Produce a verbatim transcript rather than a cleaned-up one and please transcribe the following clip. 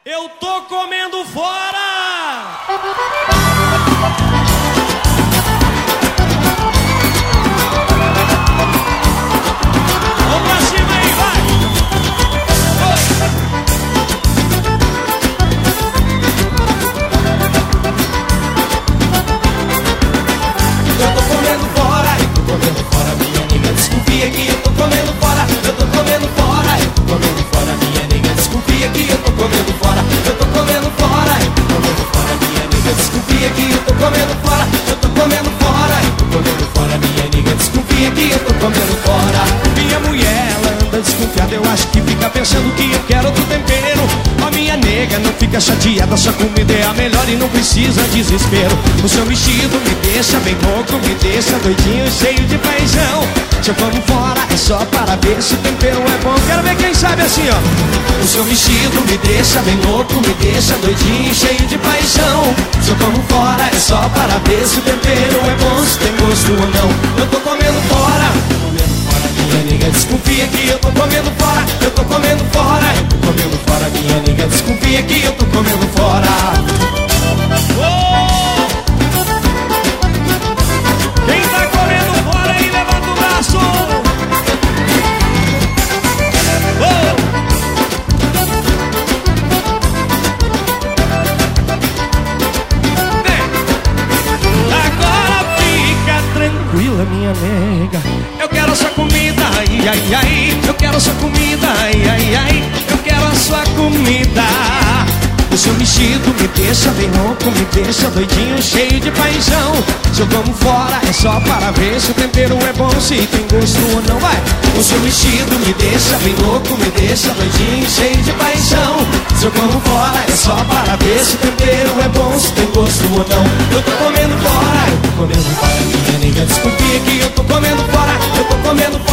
Eu tô comendo fora! Vamos pra cima aí, vai! Eu tô comendo fora, eu tô comendo fora, minha nega desconfia que eu tô comendo fora. Eu tô comendo fora, eu tô comendo fora, minha nega desconfia que eu tô comendo fora. Eu tô comendo fora, eu tô comendo fora, minha nega desconfia que eu tô comendo fora. Eu tô comendo fora, eu tô comendo fora, minha nega desconfia que eu tô comendo fora. Minha mulher, ela anda desconfiada, eu acho que fica pensando que eu quero outro tempero. A minha nega não fica chateada, sua comida é a melhor e não precisa desespero. O seu vestido me deixa bem louco, me deixa doidinho, cheio de paixão. Se eu como fora é só para ver se o tempero é bom. Quero ver quem sabe assim, ó. O seu vestido me deixa bem louco, me deixa doidinho, cheio de paixão. Se eu como fora é só para ver se o tempero é bom, se tem gosto ou não. Eu tô comendo fora, eu tô comendo fora, minha nega desconfia que eu tô comendo fora. Eu tô comendo fora, eu tô comendo fora, minha nega desconfia que eu tô comendo fora. Oh! Quem tá comendo fora aí, levanta o braço! Oh! Agora fica tranquila, minha nega. Eu quero a sua comida, ai, ai, ai. Eu quero a sua comida, ai, ai, ai. Eu quero a sua comida. O seu vestido me deixa bem louco, me deixa doidinho, cheio de paixão. Se eu como fora é só para ver se o tempero é bom, se tem gosto ou não, vai. O seu vestido me deixa bem louco, me deixa doidinho, cheio de paixão. Se eu como fora é só para ver se o tempero é bom, se tem gosto ou não. Eu tô comendo fora, eu tô comendo fora, minha nega desconfia que eu tô comendo fora. Eu tô comendo